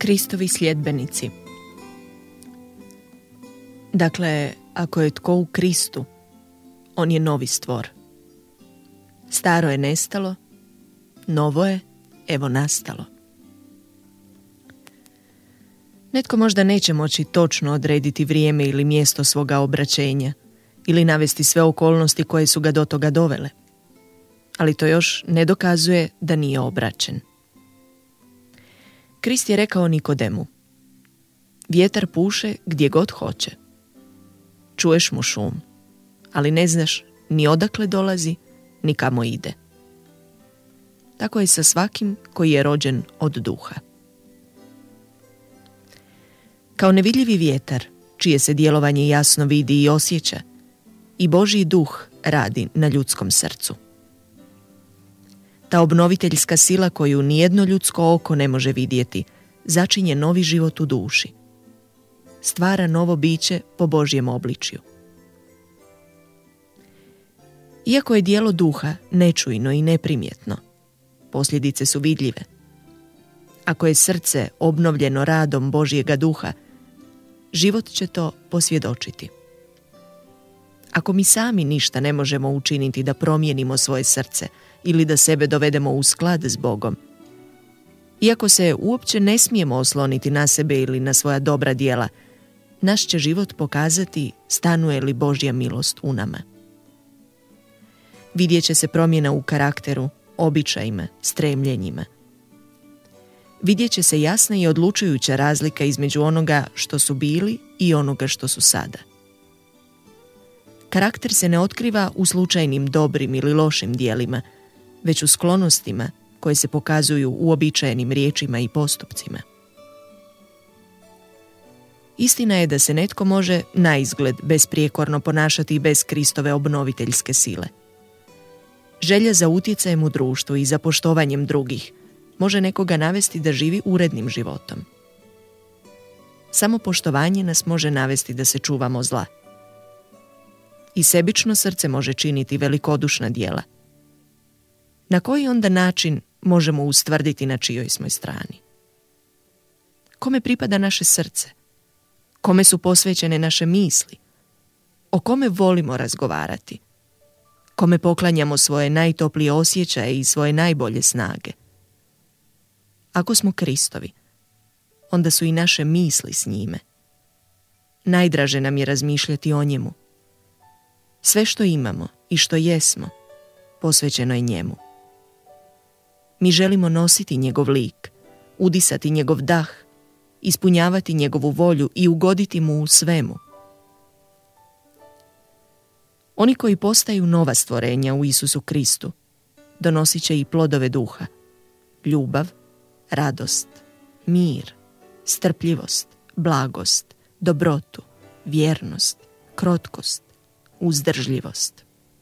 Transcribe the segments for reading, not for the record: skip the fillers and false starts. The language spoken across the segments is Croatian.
Kristovi sljedbenici. Dakle, ako je tko u Kristu, on je novi stvor. Staro je nestalo, novo je, evo, nastalo. Netko možda neće moći točno odrediti vrijeme ili mjesto svoga obraćenja ili navesti sve okolnosti koje su ga do toga dovele. Ali to još ne dokazuje da nije obraćen. Krist je rekao Nikodemu: vjetar puše gdje god hoće. Čuješ mu šum, ali ne znaš ni odakle dolazi, ni kamo ide. Tako je sa svakim koji je rođen od duha. Kao nevidljivi vjetar, čije se djelovanje jasno vidi i osjeća, i Božji duh radi na ljudskom srcu. Ta obnoviteljska sila koju nijedno ljudsko oko ne može vidjeti, začinje novi život u duši. Stvara novo biće po Božjem obličju. Iako je djelo duha nečujno i neprimjetno, posljedice su vidljive. Ako je srce obnovljeno radom Božjega duha, život će to posvjedočiti. Ako mi sami ništa ne možemo učiniti da promijenimo svoje srce ili da sebe dovedemo u sklad s Bogom, iako se uopće ne smijemo osloniti na sebe ili na svoja dobra djela, naš će život pokazati stanuje li Božja milost u nama. Vidjet će se promjena u karakteru, običajima, stremljenjima. Vidjet će se jasna i odlučujuća razlika između onoga što su bili i onoga što su sada. Karakter se ne otkriva u slučajnim dobrim ili lošim djelima, već u sklonostima koje se pokazuju u uobičajenim riječima i postupcima. Istina je da se netko može naizgled besprijekorno ponašati i bez Kristove obnoviteljske sile. Želja za utjecajem u društvu i za poštovanjem drugih može nekoga navesti da živi urednim životom. Samo poštovanje nas može navesti da se čuvamo zla. I sebično srce može činiti velikodušna djela. Na koji onda način možemo ustvrditi na čijoj smo strani? Kome pripada naše srce? Kome su posvećene naše misli? O kome volimo razgovarati? Kome poklanjamo svoje najtoplije osjećaje i svoje najbolje snage? Ako smo Kristovi, onda su i naše misli s njime. Najdraže nam je razmišljati o njemu. Sve što imamo i što jesmo, posvećeno je njemu. Mi želimo nositi njegov lik, udisati njegov dah, ispunjavati njegovu volju i ugoditi mu u svemu. Oni koji postaju nova stvorenja u Isusu Kristu, donosit će i plodove duha: ljubav, radost, mir, strpljivost, blagost, dobrotu, vjernost, krotkost, uzdržljivost.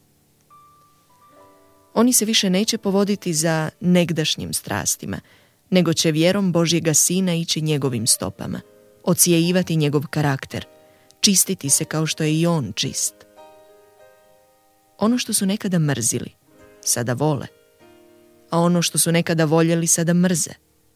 Oni se više neće povoditi za negdašnjim strastima, nego će vjerom Božjega Sina ići njegovim stopama, ocijejivati njegov karakter, čistiti se kao što je i on čist. Ono što su nekada mrzili, sada vole, a ono što su nekada voljeli, sada mrze.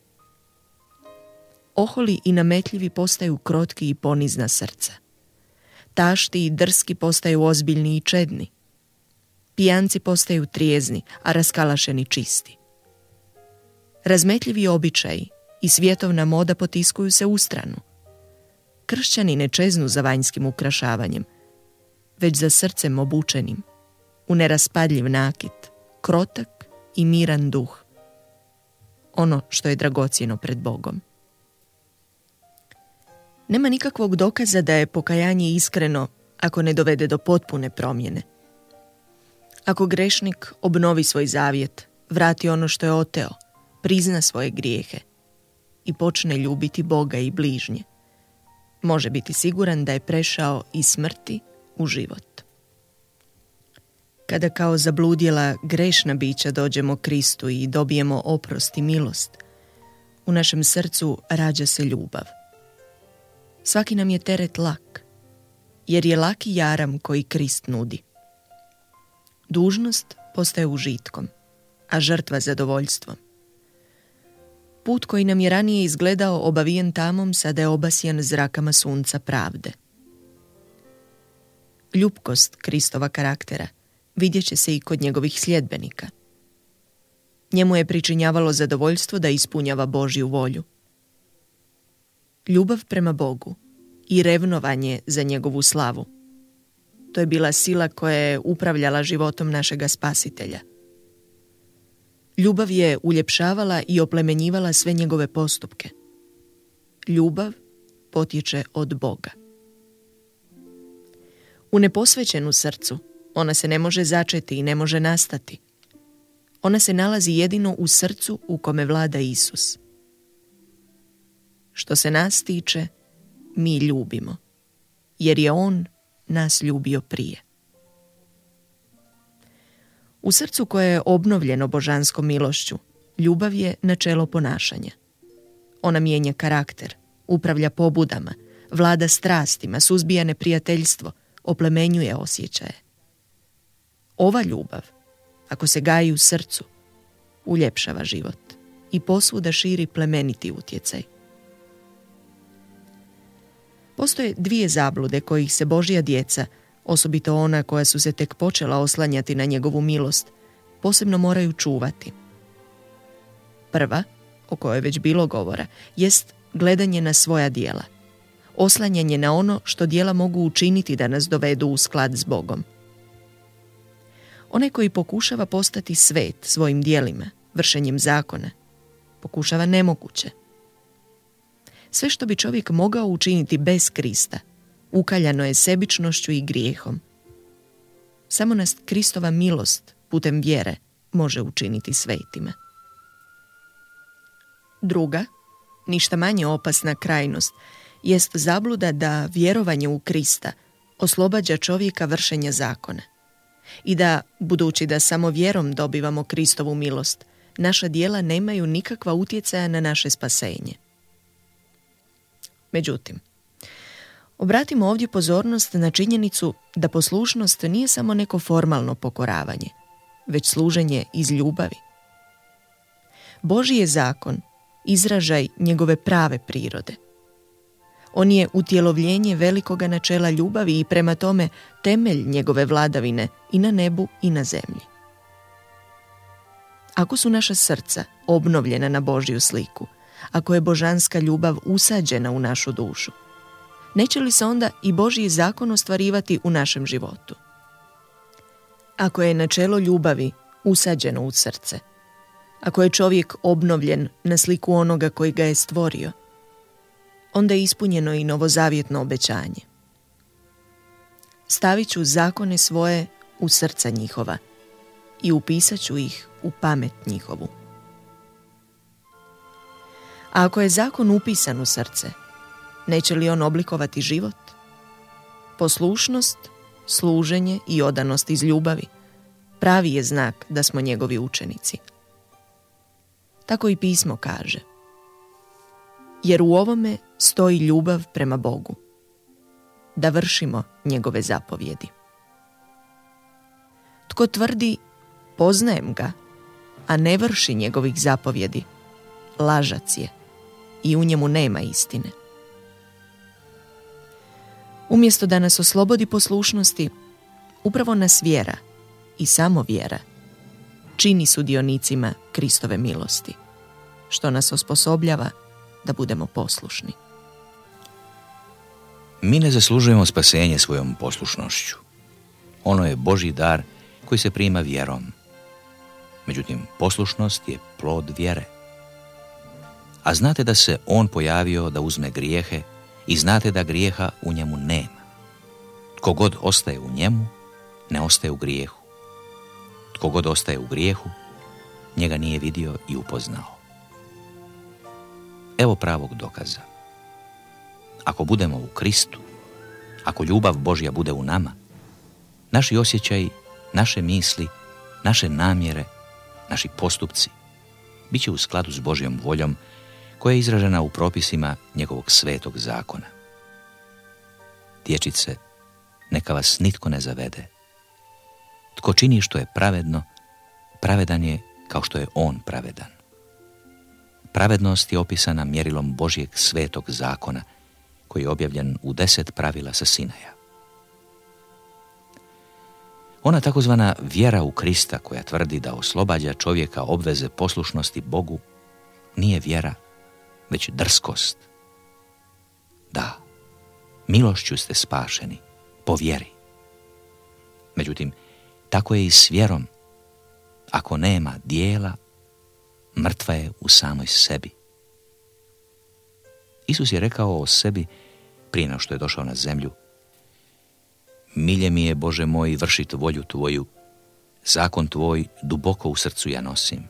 Oholi i nametljivi postaju krotki i ponizna srca. Tašti i drski postaju ozbiljni i čedni. Pijanci postaju trijezni, a raskalašeni čisti. Razmetljivi običaji i svjetovna moda potiskuju se u stranu. Kršćani ne čeznu za vanjskim ukrašavanjem, već za srcem obučenim, u neraspadljiv nakit, krotak i miran duh. Ono što je dragocjeno pred Bogom. Nema nikakvog dokaza da je pokajanje iskreno ako ne dovede do potpune promjene. Ako grešnik obnovi svoj zavjet, vrati ono što je oteo, prizna svoje grijehe i počne ljubiti Boga i bližnje, može biti siguran da je prešao iz smrti u život. Kada kao zabludjela grešna bića dođemo Kristu i dobijemo oprost i milost, u našem srcu rađa se ljubav. Svaki nam je teret lak, jer je laki jaram koji Krist nudi. Dužnost postaje užitkom, a žrtva zadovoljstvom. Put koji nam je ranije izgledao obavijen tamom, sada je obasjan zrakama sunca pravde. Ljubkost Kristova karaktera vidjet će se i kod njegovih sljedbenika. Njemu je pričinjavalo zadovoljstvo da ispunjava Božju volju. Ljubav prema Bogu i revnovanje za njegovu slavu. To je bila sila koja je upravljala životom našega Spasitelja. Ljubav je uljepšavala i oplemenjivala sve njegove postupke. Ljubav potječe od Boga. U neposvećenu srcu ona se ne može začeti i ne može nastati. Ona se nalazi jedino u srcu u kome vlada Isus. Što se nas tiče, mi ljubimo, jer je On nas ljubio prije. U srcu koje je obnovljeno božanskom milošću, ljubav je načelo ponašanja. Ona mijenja karakter, upravlja pobudama, vlada strastima, suzbija neprijateljstvo, oplemenjuje osjećaje. Ova ljubav, ako se gaji u srcu, uljepšava život i posvuda širi plemeniti utjecaj. Postoje dvije zablude kojih se Božja djeca, osobito ona koja su se tek počela oslanjati na njegovu milost, posebno moraju čuvati. Prva, o kojoj je već bilo govora, jest gledanje na svoja djela, oslanjanje na ono što djela mogu učiniti da nas dovedu u sklad s Bogom. Onaj koji pokušava postati svet svojim djelima, vršenjem zakona, pokušava nemoguće. Sve što bi čovjek mogao učiniti bez Krista, ukaljano je sebičnošću i grijehom. Samo nas Kristova milost putem vjere može učiniti svetima. Druga, ništa manje opasna krajnost, jest zabluda da vjerovanje u Krista oslobađa čovjeka vršenja zakona i da, budući da samo vjerom dobivamo Kristovu milost, naša djela nemaju nikakva utjecaja na naše spasenje. Međutim, obratimo ovdje pozornost na činjenicu da poslušnost nije samo neko formalno pokoravanje, već služenje iz ljubavi. Božji je zakon izražaj njegove prave prirode. On je utjelovljenje velikoga načela ljubavi i prema tome temelj njegove vladavine i na nebu i na zemlji. Ako su naša srca obnovljena na Božju sliku, ako je božanska ljubav usađena u našu dušu, neće li se onda i Božji zakon ostvarivati u našem životu? Ako je načelo ljubavi usađeno u srce, ako je čovjek obnovljen na sliku onoga koji ga je stvorio, onda je ispunjeno i novozavjetno obećanje. Stavit ću zakone svoje u srca njihova i upisat ću ih u pamet njihovu. A ako je zakon upisan u srce, neće li on oblikovati život? Poslušnost, služenje i odanost iz ljubavi pravi je znak da smo njegovi učenici. Tako i pismo kaže: jer u ovome stoji ljubav prema Bogu, da vršimo njegove zapovjedi. Tko tvrdi poznajem ga, a ne vrši njegovih zapovjedi, lažac je i u njemu nema istine. Umjesto da nas oslobodi poslušnosti, upravo nas vjera i samo vjera čini sudionicima Kristove milosti, što nas osposobljava da budemo poslušni. Mi ne zaslužujemo spasenje svojom poslušnošću. Ono je Božji dar koji se prima vjerom. Međutim, poslušnost je plod vjere. A znate da se On pojavio da uzme grijehe i znate da grijeha u njemu nema. Tko god ostaje u njemu, ne ostaje u grijehu. Tko god ostaje u grijehu, njega nije vidio i upoznao. Evo pravog dokaza. Ako budemo u Kristu, ako ljubav Božja bude u nama, naši osjećaji, naše misli, naše namjere, naši postupci bit će u skladu s Božjom voljom koja je izražena u propisima njegovog svetog zakona. Dječice, neka vas nitko ne zavede. Tko čini što je pravedno, pravedan je kao što je On pravedan. pravednost je opisana mjerilom Božjeg svetog zakona, koji je objavljen u 10 pravila sa Sinaja. Ona takozvana vjera u Krista, koja tvrdi da oslobađa čovjeka obveze poslušnosti Bogu, nije vjera, već drskost. Da, milošću ste spašeni, po vjeri. Međutim, tako je i s vjerom. Ako nema dijela, mrtva je u samoj sebi. Isus je rekao o sebi prije nego što je došao na zemlju: milje mi je, Bože moj, vršit volju Tvoju, zakon Tvoj duboko u srcu ja nosim.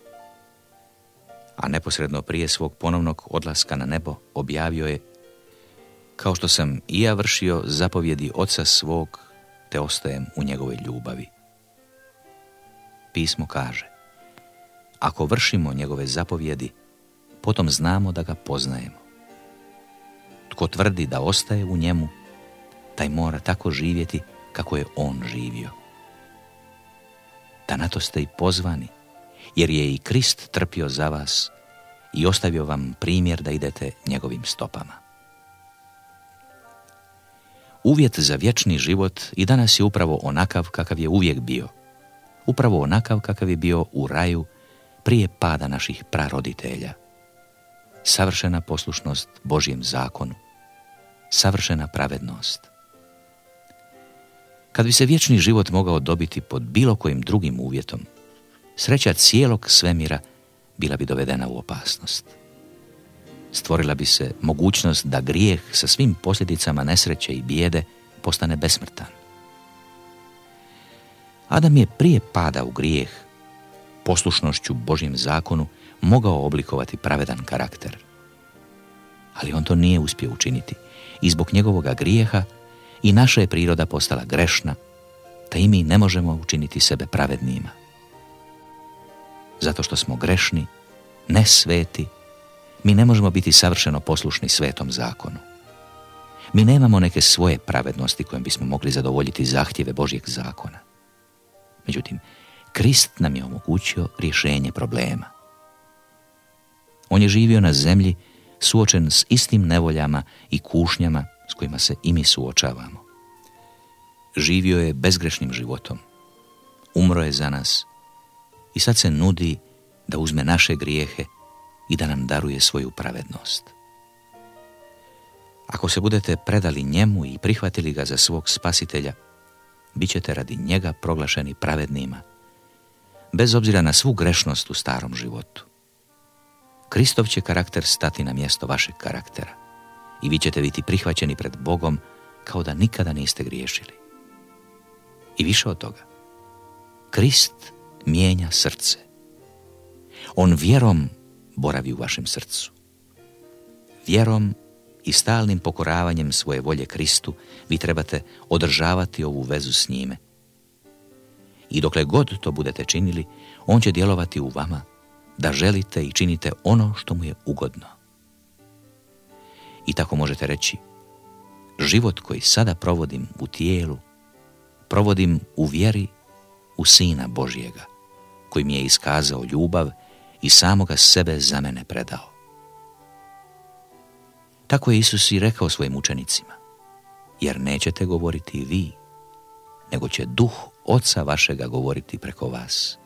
A neposredno prije svog ponovnog odlaska na nebo objavio je: kao što sam i ja vršio zapovjedi Oca svog, te ostajem u njegovoj ljubavi. Pismo kaže: ako vršimo njegove zapovjedi, potom znamo da ga poznajemo. Tko tvrdi da ostaje u njemu, taj mora tako živjeti kako je on živio. Da na to ste i pozvani, jer je i Krist trpio za vas i ostavio vam primjer da idete njegovim stopama. Uvjet za vječni život i danas je upravo onakav kakav je uvijek bio. Upravo onakav kakav je bio u raju prije pada naših praroditelja. Savršena poslušnost Božjem zakonu, savršena pravednost. Kad bi se vječni život mogao dobiti pod bilo kojim drugim uvjetom, sreća cijelog svemira bila bi dovedena u opasnost. Stvorila bi se mogućnost da grijeh sa svim posljedicama nesreće i bijede postane besmrtan. Adam je prije pada u grijeh poslušnošću Božjem zakonu mogao oblikovati pravedan karakter. Ali on to nije uspio učiniti i zbog njegovoga grijeha i naša je priroda postala grešna, te i mi ne možemo učiniti sebe pravednima. Zato što smo grešni, ne sveti, mi ne možemo biti savršeno poslušni svetom zakonu. Mi nemamo neke svoje pravednosti kojim bismo mogli zadovoljiti zahtjeve Božjeg zakona. Međutim, Krist nam je omogućio rješenje problema. On je živio na zemlji suočen s istim nevoljama i kušnjama s kojima se i mi suočavamo. Živio je bezgrešnim životom, umro je za nas i sad se nudi da uzme naše grijehe i da nam daruje svoju pravednost. Ako se budete predali njemu i prihvatili ga za svog spasitelja, bit ćete radi njega proglašeni pravednima, bez obzira na svu grešnost u starom životu. Kristov će karakter stati na mjesto vašeg karaktera i vi ćete biti prihvaćeni pred Bogom kao da nikada niste griješili. I više od toga, Krist mijenja srce. On vjerom boravi u vašem srcu. Vjerom i stalnim pokoravanjem svoje volje Kristu vi trebate održavati ovu vezu s njime. I dokle god to budete činili, on će djelovati u vama da želite i činite ono što mu je ugodno. I tako možete reći: život koji sada provodim u tijelu, provodim u vjeri u Sina Božjega, koji mi je iskazao ljubav i samoga sebe za mene predao. Tako je Isus i rekao svojim učenicima: jer nećete govoriti vi, nego će duh Oca vašega govoriti preko vas.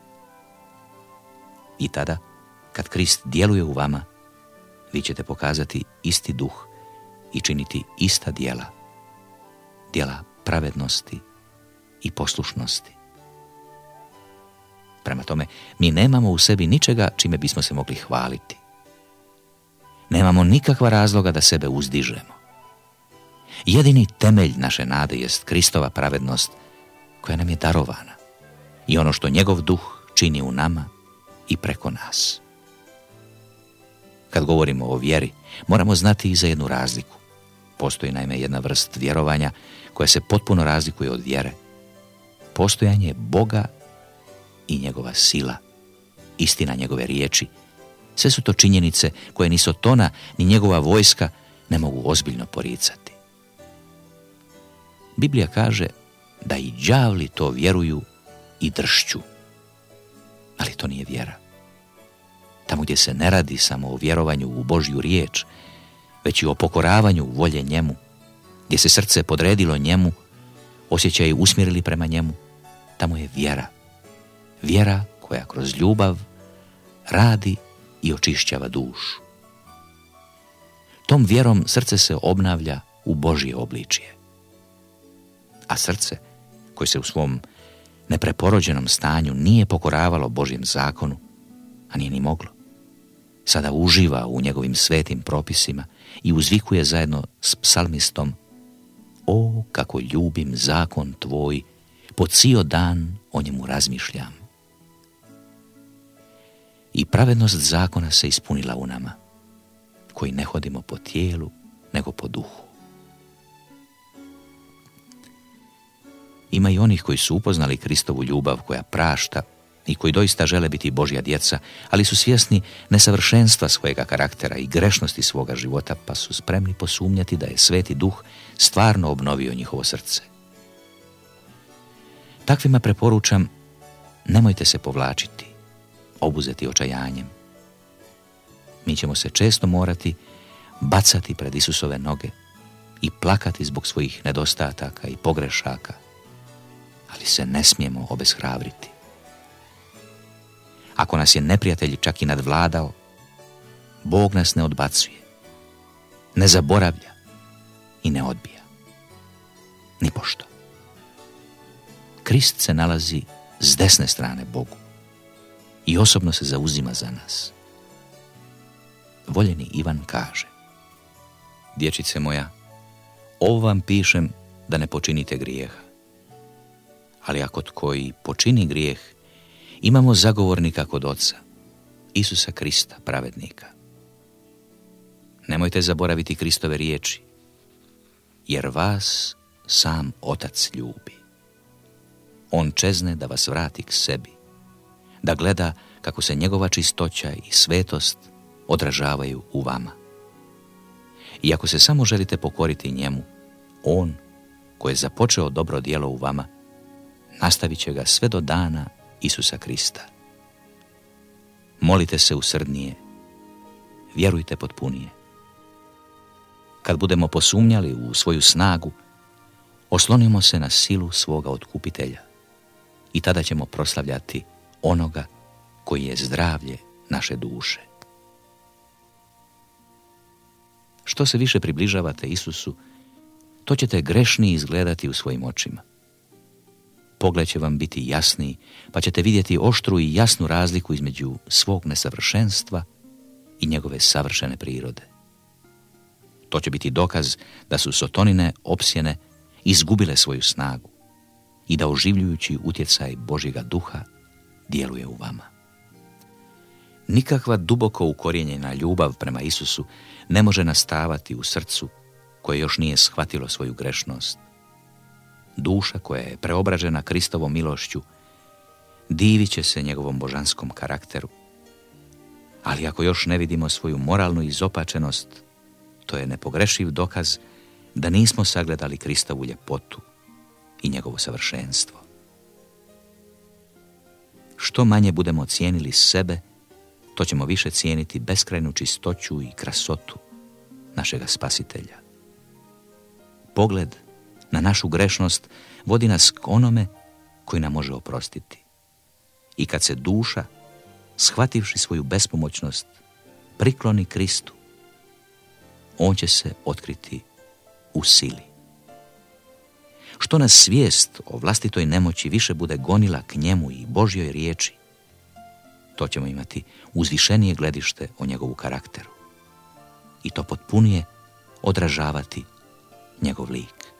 I tada, kad Krist djeluje u vama, vi ćete pokazati isti duh i činiti ista djela, djela pravednosti i poslušnosti. Prema tome, mi nemamo u sebi ničega čime bismo se mogli hvaliti. Nemamo nikakva razloga da sebe uzdižemo. Jedini temelj naše nade jest Kristova pravednost koja nam je darovana i ono što njegov duh čini u nama i preko nas. Kad govorimo o vjeri, moramo znati i za jednu razliku. Postoji naime jedna vrst vjerovanja koja se potpuno razlikuje od vjere. Postojanje Boga i njegova sila, istina njegove riječi, sve su to činjenice koje ni Sotona ni njegova vojska ne mogu ozbiljno poricati. Biblija kaže da i đavli to vjeruju i dršću, ali to nije vjera. tamo gdje se ne radi samo o vjerovanju u Božju riječ, već i o pokoravanju volje njemu, gdje se srce podredilo njemu, osjećaji usmjerili prema njemu, tamo je vjera. Vjera koja kroz ljubav radi i očišćava dušu. Tom vjerom srce se obnavlja u Božje obličje. A srce, koje se u svom nepreporođenom stanju nije pokoravalo Božjem zakonu, a nije ni moglo, sada uživa u njegovim svetim propisima i uzvikuje zajedno s psalmistom: O, kako ljubim zakon tvoj, po cijel dan o njemu razmišljam. I pravednost zakona se ispunila u nama, koji ne hodimo po tijelu, nego po duhu. Ima i onih koji su upoznali Kristovu ljubav koja prašta i koji doista žele biti Božja djeca, ali su svjesni nesavršenstva svojega karaktera i grešnosti svoga života, pa su spremni posumnjati da je Sveti Duh stvarno obnovio njihovo srce. Takvima preporučam, nemojte se povlačiti, obuzeti očajanjem. Mi ćemo se često morati bacati pred Isusove noge i plakati zbog svojih nedostataka i pogrešaka, ali se ne smijemo obeshrabriti. Ako nas je neprijatelj čak i nadvladao, Bog nas ne odbacuje, ne zaboravlja i ne odbija. Nipošto. Krist se nalazi s desne strane Bogu i osobno se zauzima za nas. Voljeni Ivan kaže: Dječice moja, ovo vam pišem da ne počinite grijeha. Ali ako tko i počini grijeh, imamo zagovornika kod Oca, Isusa Krista, pravednika. Nemojte zaboraviti Kristove riječi, jer vas sam Otac ljubi. On čezne da vas vrati k sebi, da gleda kako se njegova čistoća i svetost odražavaju u vama. I ako se samo želite pokoriti njemu, on, koji je započeo dobro djelo u vama, nastavit će ga sve do dana Isusa Krista. Molite se usrdnije, vjerujte potpunije. Kad budemo posumnjali u svoju snagu, oslonimo se na silu svoga otkupitelja i tada ćemo proslavljati onoga koji je zdravlje naše duše. Što se više približavate Isusu, to ćete grešniji izgledati u svojim očima. Pogled će vam biti jasniji, pa ćete vidjeti oštru i jasnu razliku između svog nesavršenstva i njegove savršene prirode. To će biti dokaz da su sotonine opsjene izgubile svoju snagu i da oživljujući utjecaj Božjega duha djeluje u vama. Nikakva duboko ukorijenjena ljubav prema Isusu ne može nastavati u srcu koje još nije shvatilo svoju grešnost. Duša koja je preobražena Kristovom milošću divit će se njegovom božanskom karakteru. Ali ako još ne vidimo svoju moralnu izopačenost, to je nepogrešiv dokaz da nismo sagledali Kristovu ljepotu i njegovo savršenstvo. Što manje budemo cijenili sebe, to ćemo više cijeniti beskrajnu čistoću i krasotu našega Spasitelja. Pogled na našu grešnost vodi nas k onome koji nam može oprostiti. I kad se duša, shvativši svoju bespomoćnost, prikloni Kristu, on će se otkriti u sili. Što nas svijest o vlastitoj nemoći više bude gonila k njemu i Božjoj riječi, to ćemo imati uzvišenije gledište o njegovu karakteru i to potpunije odražavati njegov lik.